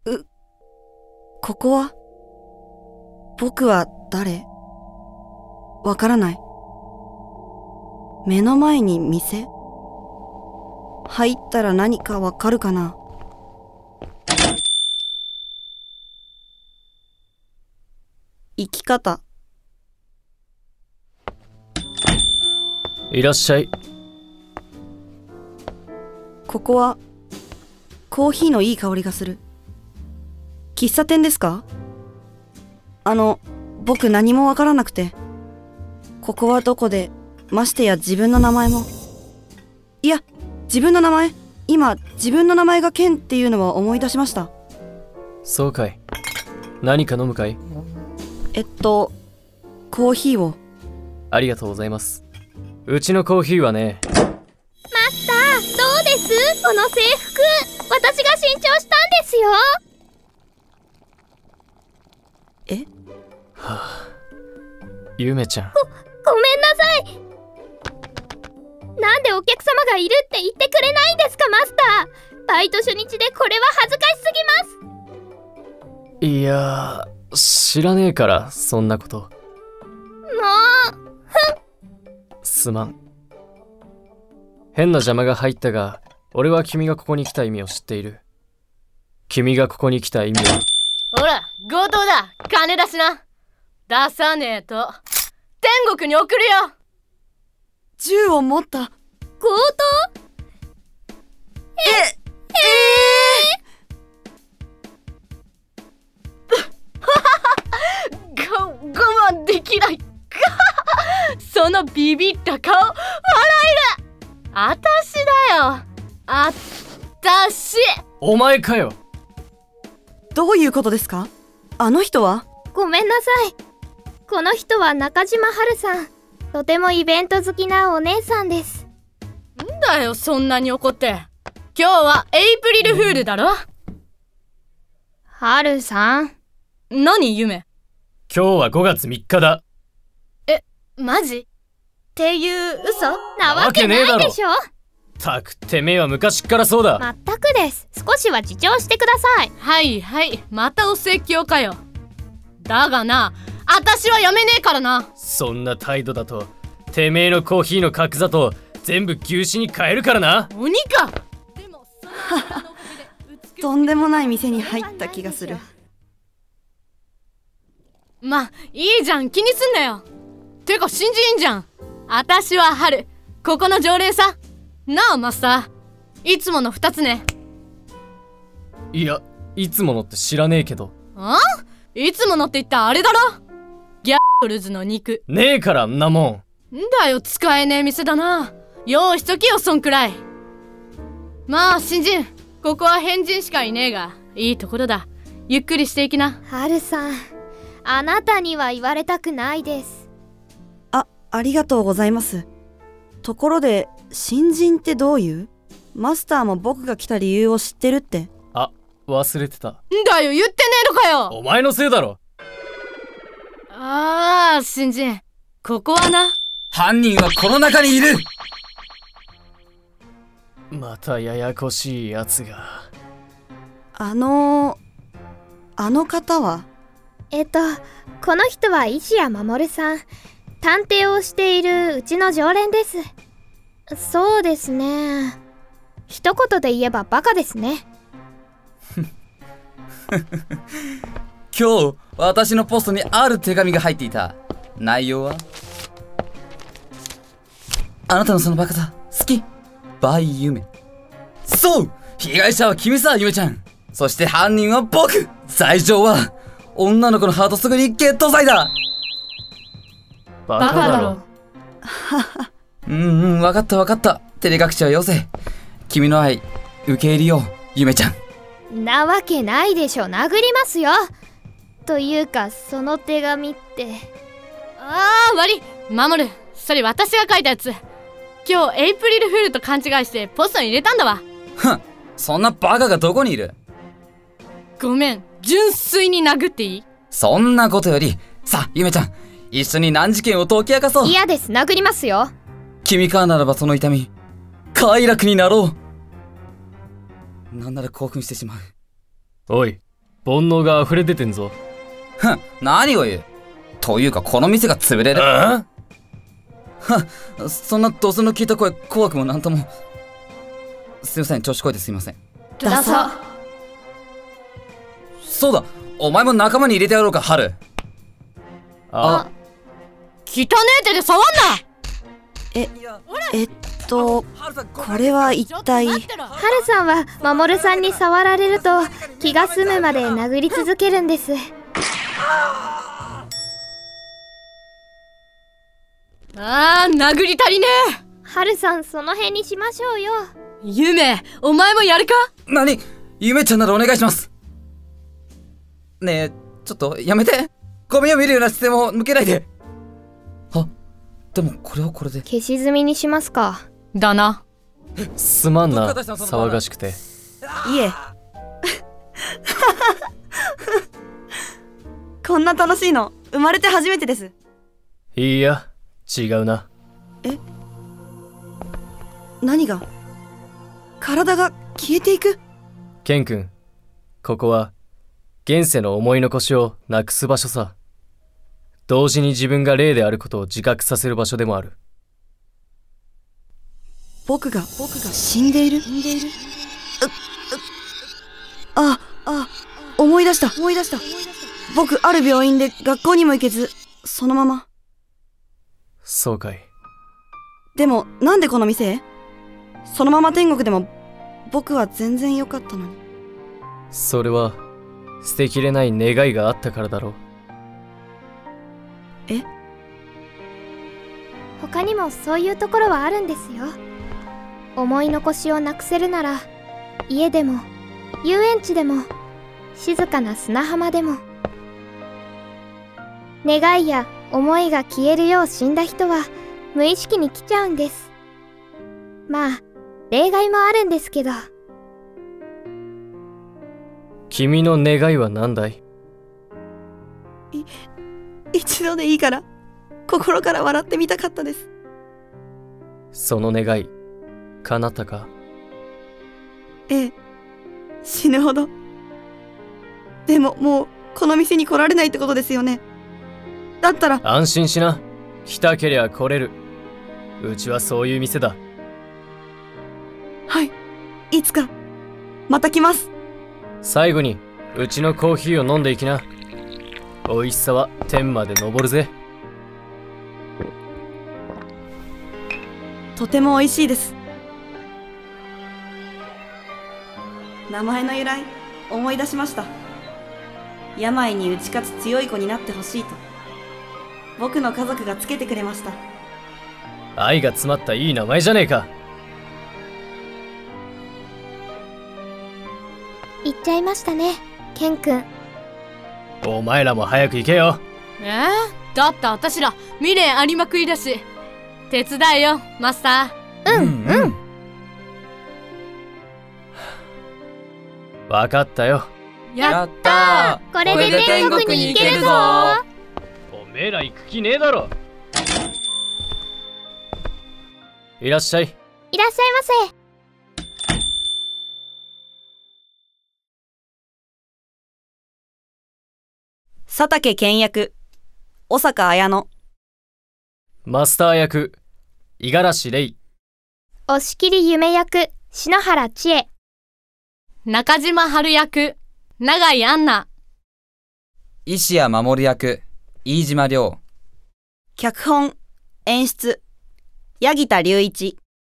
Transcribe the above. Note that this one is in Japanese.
ここは？僕は誰？わからない。目の前に店？入ったら何かわかるかな？生き方。 いらっしゃい。 ここはコーヒーのいい香りがする。喫茶店ですか？僕何もわからなくて。ここはどこで、ましてや自分の名前も。いや、自分の名前。今、自分の名前がケンっていうのは思い出しました。 そうかい。何か飲むかい？ コーヒーを。 ありがとうございます。うちのコーヒーはね。 マスター、どうです？この制服、私が新調したんですよ。 はあ、ゆめちゃん。 ごめんなさい。なんでお客様がいるって言ってくれないんですか、マスター。バイト初日でこれは恥ずかしすぎます。 いやー、知らねえからそんなこと。 もう、 すまん。変な邪魔が入ったが、俺は君がここに来た意味を知っている。君がここに来た意味は。 ほら、強盗だ。金出しな。出さねえと天国に送るよ。 銃を持った。 強盗？ 我慢できない。そのビビった顔、笑える。あたしだよ。あたし。 お前かよ。 どういうことですか？あの人は？ ごめんなさい。この人は中島春さん。とてもイベント好きなお姉さんです。 んだよ、そんなに怒って。今日はエイプリルフールだろ。 春さん。 何、夢？ 今日は5月3日だ。 マジ？っていう嘘？ なわけないでしょ。 たく、てめえは昔っからそうだ。 まったくです。少しは自重してください。 はいはい、またお説教かよ。だがな、あたしはやめねえからな。 そんな態度だとてめえのコーヒーの角砂糖全部牛脂に変えるからな。 鬼か。 とんでもない店に入った気がする。 ま、いいじゃん、気にすんなよ。てか新人じゃん。あたしは春、ここの常連さ。なあマスター、いつもの2つね。 いや、いつものって知らねえけど。 あ？いつものって言ったらあれだろ。ギャッルズの肉。 ねえからんなもん。 んだよ、使えねえ店だな。用意しときよ、そんくらい。まあ新人、ここは変人しかいねえがいいところだ。ゆっくりしていきな。 春さん、あなたには言われたくないです。 ありがとうございます。ところで、新人ってどういう？マスターも僕が来た理由を知ってるって。 あ、忘れてた。 んだよ、言ってねえのかよ。 お前のせいだろ。 ああ、新人、ここはな。 犯人はこの中にいる。 またややこしいやつが。 あの方は？ この人は石谷守さん。探偵をしているうちの常連です。そうですね。一言で言えばバカですね。 今日私のポストにある手紙が入っていた。内容は、あなたのそのバカさ好き by 夢。そう、被害者は君さ、夢ちゃん。そして犯人は僕。罪状は女の子のハートすぐにゲット罪だ。 ババカだろ。 わかったわかった。照れ隠しはよせ。君の愛受け入れよう、夢ちゃん。 なわけないでしょ。殴りますよ。というか、その手紙って。 ああ、悪い。守る。それ私が書いたやつ。今日エイプリルフールと勘違いしてポストに入れたんだわ。 ふん、そんなバカがどこにいる？ ごめん、純粋に殴っていい？ そんなことより、さあ、夢ちゃん、一緒に難事件を解き明かそう。 嫌です。殴りますよ。 君からならばその痛み、快楽になろう。なんなら興奮してしまう。 おい、 煩悩が溢れ出てんぞ。 ふん、何を言う。というかこの店が潰れる。はっ、そんなドスの聞いた声怖くもなんとも。すいません、調子こいてすいません。 ダサ。 そうだ、お前も仲間に入れてやろうか、ハル。 あ、 汚ねえ手で触んこれは一体。 ハルさんは守さんに触られると気が済むまで殴り続けるんです。 な。殴り足りねえ。 ハルさん、その辺にしましょうよ。 ゆめ、お前もやるか？ 何？ゆめちゃんならお願いします。ねえ、ちょっとやめて。ゴミを見るような視線を向けないで。あ、でもこれはこれで。 消し済みにしますか。 だな。 すまんな、騒がしくて。 いえ。こんな楽しいの生まれて初めてです。 いいや、違うな。 何が？体が消えていく？ ケン君、ここは現世の思い残しをなくす場所さ。同時に自分が霊であることを自覚させる場所でもある。 僕が死んでいる？思い出した。僕、ある病院で学校にも行けず、そのまま。 そうかい。 でも、なんでこの店へ？そのまま天国でも、僕は全然良かったのに。 それは捨てきれない願いがあったからだろう。 他にもそういうところはあるんですよ。思い残しをなくせるなら、家でも遊園地でも静かな砂浜でも。願いや思いが消えるよう死んだ人は無意識に来ちゃうんです。まあ例外もあるんですけど。 君の願いは何だい？ 一度でいいから心から笑ってみたかったです。 その願い叶ったか？ ええ、死ぬほど。でももうこの店に来られないってことですよね。だったら。 安心しな、来たけりゃ来れる。うちはそういう店だ。 はい、いつかまた来ます。 最後にうちのコーヒーを飲んでいきな。美味しさは天まで昇るぜ。 とても美味しいです。名前の由来思い出しました。病に打ち勝つ強い子になってほしいと僕の家族がつけてくれました。 愛が詰まったいい名前じゃねえか。 言っちゃいましたね、ケン君。 お前らも早く行けよ。 だって私ら未練ありまくりだし。手伝えよ、マスター。 うん。 わかったよ。 やったー。 これで天国に行けるぞ。 おめえら行く気ねえだろ。いらっしゃい。 いらっしゃいませ。 佐竹健役小坂綾乃。 マスター役五十嵐玲。 押切夢役篠原千恵。 中島春役永井杏奈。 石谷守役飯島亮。 脚本演出柳田隆一。